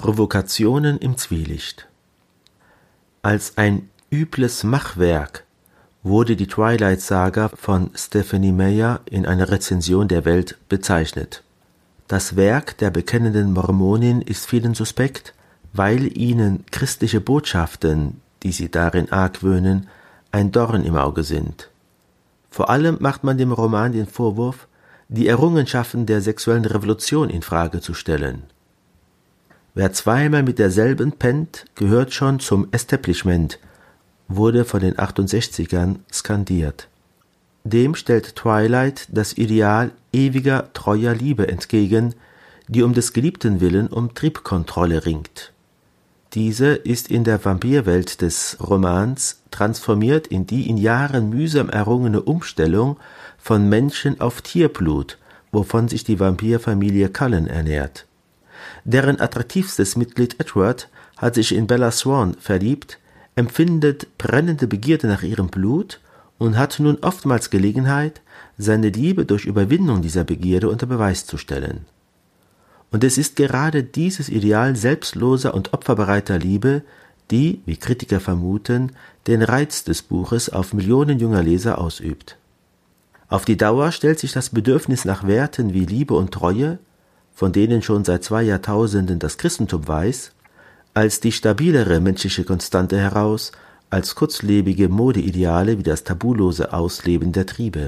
Provokationen im Zwielicht. Als ein übles Machwerk wurde die Twilight-Saga von Stephenie Meyer in einer Rezension der Welt bezeichnet. Das Werk der bekennenden Mormonin ist vielen suspekt, weil ihnen christliche Botschaften, die sie darin argwöhnen, ein Dorn im Auge sind. Vor allem macht man dem Roman den Vorwurf, die Errungenschaften der sexuellen Revolution in Frage zu stellen. Wer zweimal mit derselben pennt, gehört schon zum Establishment, wurde von den 68ern skandiert. Dem stellt Twilight das Ideal ewiger, treuer Liebe entgegen, die um des Geliebten willen um Triebkontrolle ringt. Diese ist in der Vampirwelt des Romans transformiert in die in Jahren mühsam errungene Umstellung von Menschen auf Tierblut, wovon sich die Vampirfamilie Cullen ernährt. Deren attraktivstes Mitglied Edward hat sich in Bella Swan verliebt, empfindet brennende Begierde nach ihrem Blut und hat nun oftmals Gelegenheit, seine Liebe durch Überwindung dieser Begierde unter Beweis zu stellen. Und es ist gerade dieses Ideal selbstloser und opferbereiter Liebe, die, wie Kritiker vermuten, den Reiz des Buches auf Millionen junger Leser ausübt. Auf die Dauer stellt sich das Bedürfnis nach Werten wie Liebe und Treue, von denen schon seit 2 Jahrtausenden das Christentum weiß, als die stabilere menschliche Konstante heraus, als kurzlebige Modeideale wie das tabulose Ausleben der Triebe.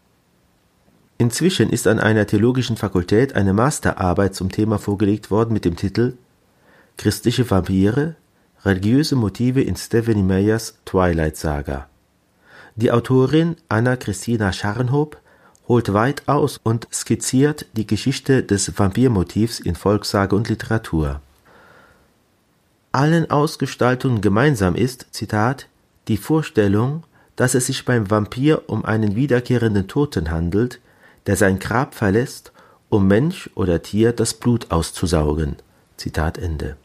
Inzwischen ist an einer theologischen Fakultät eine Masterarbeit zum Thema vorgelegt worden mit dem Titel »Christliche Vampire? Religiöse Motive in Stephenie Meyers Twilight-Saga«. Die Autorin Anna-Christina Scharnhob holt weit aus und skizziert die Geschichte des Vampirmotivs in Volkssage und Literatur. Allen Ausgestaltungen gemeinsam ist, Zitat, die Vorstellung, dass es sich beim Vampir um einen wiederkehrenden Toten handelt, der sein Grab verlässt, um Mensch oder Tier das Blut auszusaugen. Zitat Ende.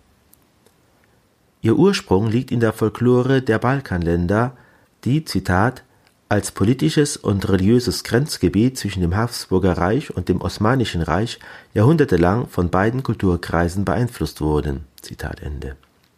Ihr Ursprung liegt in der Folklore der Balkanländer, die, Zitat, als politisches und religiöses Grenzgebiet zwischen dem Habsburger Reich und dem Osmanischen Reich jahrhundertelang von beiden Kulturkreisen beeinflusst wurden. Zitat Ende.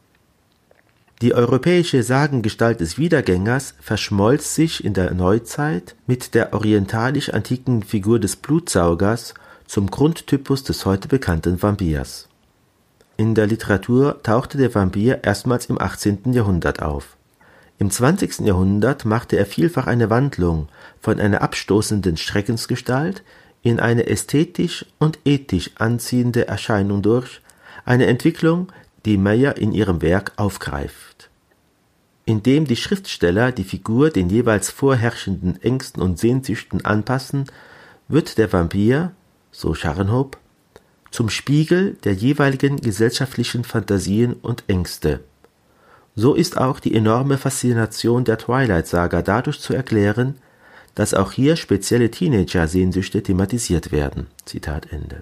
Die europäische Sagengestalt des Wiedergängers verschmolz sich in der Neuzeit mit der orientalisch-antiken Figur des Blutsaugers zum Grundtypus des heute bekannten Vampirs. In der Literatur tauchte der Vampir erstmals im 18. Jahrhundert auf. Im 20. Jahrhundert machte er vielfach eine Wandlung von einer abstoßenden Schreckensgestalt in eine ästhetisch und ethisch anziehende Erscheinung durch, eine Entwicklung, die Meyer in ihrem Werk aufgreift. Indem die Schriftsteller die Figur den jeweils vorherrschenden Ängsten und Sehnsüchten anpassen, wird der Vampir, so Scharnhob, zum Spiegel der jeweiligen gesellschaftlichen Fantasien und Ängste. So ist auch die enorme Faszination der Twilight-Saga dadurch zu erklären, dass auch hier spezielle Teenager-Sehnsüchte thematisiert werden. Zitat Ende.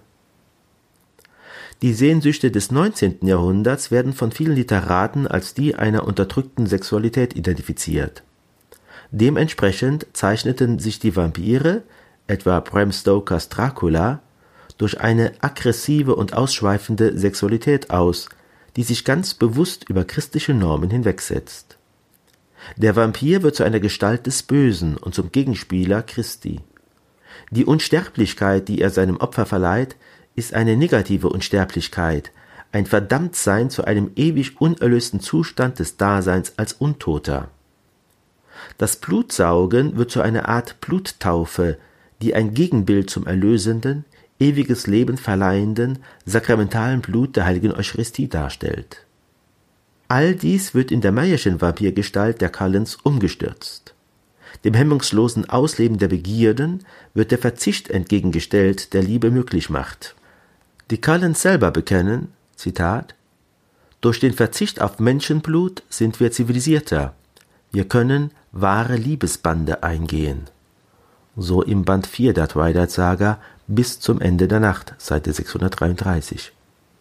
Die Sehnsüchte des 19. Jahrhunderts werden von vielen Literaten als die einer unterdrückten Sexualität identifiziert. Dementsprechend zeichneten sich die Vampire, etwa Bram Stokers Dracula, durch eine aggressive und ausschweifende Sexualität aus, die sich ganz bewusst über christliche Normen hinwegsetzt. Der Vampir wird zu einer Gestalt des Bösen und zum Gegenspieler Christi. Die Unsterblichkeit, die er seinem Opfer verleiht, ist eine negative Unsterblichkeit, ein Verdammtsein zu einem ewig unerlösten Zustand des Daseins als Untoter. Das Blutsaugen wird zu einer Art Bluttaufe, die ein Gegenbild zum erlösenden, ewiges Leben verleihenden, sakramentalen Blut der heiligen Eucharistie darstellt. All dies wird in der Meyerschen Vampirgestalt der Cullens umgestürzt. Dem hemmungslosen Ausleben der Begierden wird der Verzicht entgegengestellt, der Liebe möglich macht. Die Cullens selber bekennen, Zitat, durch den Verzicht auf Menschenblut sind wir zivilisierter. Wir können wahre Liebesbande eingehen. So im Band 4 der Twilight-Saga bis zum Ende der Nacht, Seite 633.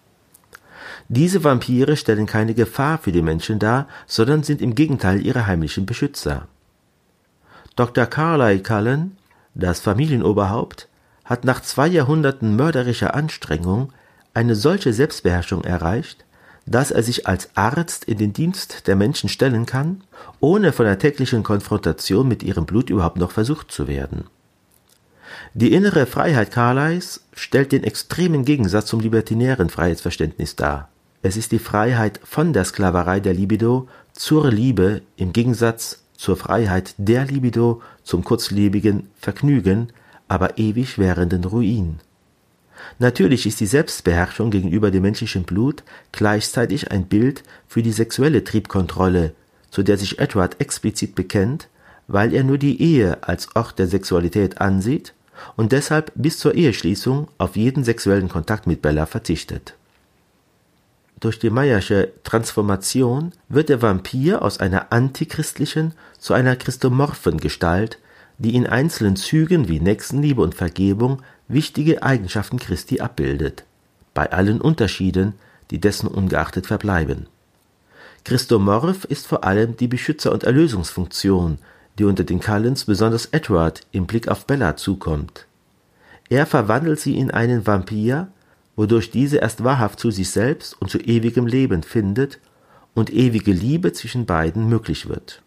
Diese Vampire stellen keine Gefahr für die Menschen dar, sondern sind im Gegenteil ihre heimlichen Beschützer. Dr. Carlyle Cullen, das Familienoberhaupt, hat nach 2 Jahrhunderten mörderischer Anstrengung eine solche Selbstbeherrschung erreicht, dass er sich als Arzt in den Dienst der Menschen stellen kann, ohne von der täglichen Konfrontation mit ihrem Blut überhaupt noch versucht zu werden. Die innere Freiheit Carlyles stellt den extremen Gegensatz zum libertinären Freiheitsverständnis dar. Es ist die Freiheit von der Sklaverei der Libido zur Liebe im Gegensatz zur Freiheit der Libido zum kurzlebigen Vergnügen, aber ewig währenden Ruin. Natürlich ist die Selbstbeherrschung gegenüber dem menschlichen Blut gleichzeitig ein Bild für die sexuelle Triebkontrolle, zu der sich Edward explizit bekennt, weil er nur die Ehe als Ort der Sexualität ansieht und deshalb bis zur Eheschließung auf jeden sexuellen Kontakt mit Bella verzichtet. Durch die Mayersche Transformation wird der Vampir aus einer antichristlichen zu einer christomorphen Gestalt, die in einzelnen Zügen wie Nächstenliebe und Vergebung wichtige Eigenschaften Christi abbildet, bei allen Unterschieden, die dessen ungeachtet verbleiben. Christomorph ist vor allem die Beschützer- und Erlösungsfunktion, die unter den Cullens besonders Edward im Blick auf Bella zukommt. Er verwandelt sie in einen Vampir, wodurch diese erst wahrhaft zu sich selbst und zu ewigem Leben findet und ewige Liebe zwischen beiden möglich wird.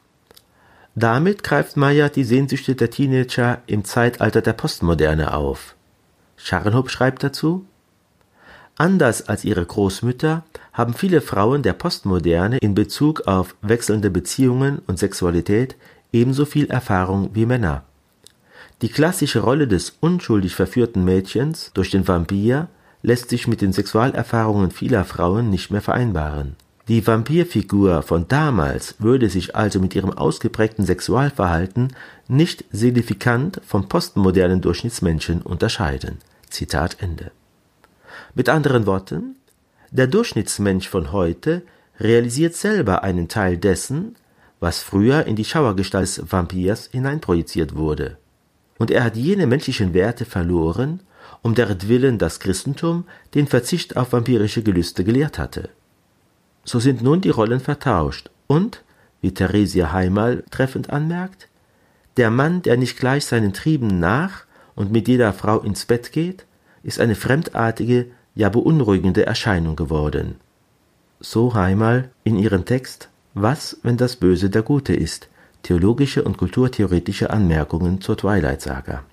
Damit greift Meyer die Sehnsüchte der Teenager im Zeitalter der Postmoderne auf. Scharnhop schreibt dazu: Anders als ihre Großmütter haben viele Frauen der Postmoderne in Bezug auf wechselnde Beziehungen und Sexualität ebenso viel Erfahrung wie Männer. Die klassische Rolle des unschuldig verführten Mädchens durch den Vampir lässt sich mit den Sexualerfahrungen vieler Frauen nicht mehr vereinbaren. Die Vampirfigur von damals würde sich also mit ihrem ausgeprägten Sexualverhalten nicht signifikant vom postmodernen Durchschnittsmenschen unterscheiden. Zitat Ende. Mit anderen Worten, der Durchschnittsmensch von heute realisiert selber einen Teil dessen, was früher in die Schauergestalt des Vampirs hineinprojiziert wurde. Und er hat jene menschlichen Werte verloren, um deretwillen das Christentum den Verzicht auf vampirische Gelüste gelehrt hatte. So sind nun die Rollen vertauscht und, wie Theresia Heimal treffend anmerkt, der Mann, der nicht gleich seinen Trieben nach und mit jeder Frau ins Bett geht, ist eine fremdartige, ja beunruhigende Erscheinung geworden. So Heimal in ihrem Text »Was, wenn das Böse der Gute ist?« Theologische und kulturtheoretische Anmerkungen zur Twilight-Saga.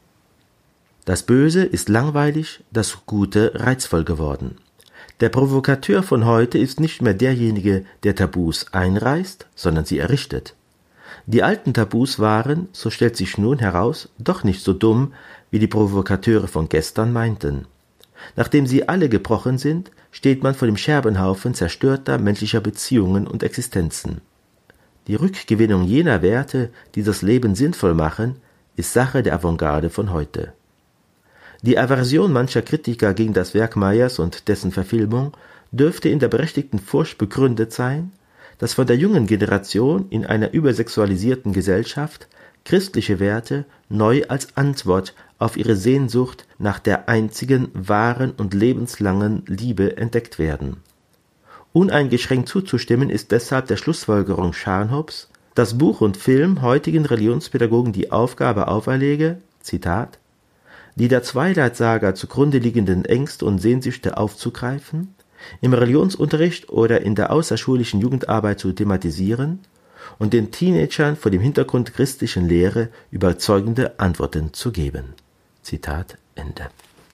Das Böse ist langweilig, das Gute reizvoll geworden. Der Provokateur von heute ist nicht mehr derjenige, der Tabus einreißt, sondern sie errichtet. Die alten Tabus waren, so stellt sich nun heraus, doch nicht so dumm, wie die Provokateure von gestern meinten. Nachdem sie alle gebrochen sind, steht man vor dem Scherbenhaufen zerstörter menschlicher Beziehungen und Existenzen. Die Rückgewinnung jener Werte, die das Leben sinnvoll machen, ist Sache der Avantgarde von heute. Die Aversion mancher Kritiker gegen das Werk Meyers und dessen Verfilmung dürfte in der berechtigten Furcht begründet sein, dass von der jungen Generation in einer übersexualisierten Gesellschaft christliche Werte neu als Antwort auf ihre Sehnsucht nach der einzigen wahren und lebenslangen Liebe entdeckt werden. Uneingeschränkt zuzustimmen ist deshalb der Schlussfolgerung Scharnhops, dass Buch und Film heutigen Religionspädagogen die Aufgabe auferlege, Zitat, die der Twilight-Saga zugrunde liegenden Ängste und Sehnsüchte aufzugreifen, im Religionsunterricht oder in der außerschulischen Jugendarbeit zu thematisieren und den Teenagern vor dem Hintergrund christlichen Lehre überzeugende Antworten zu geben. Zitat Ende.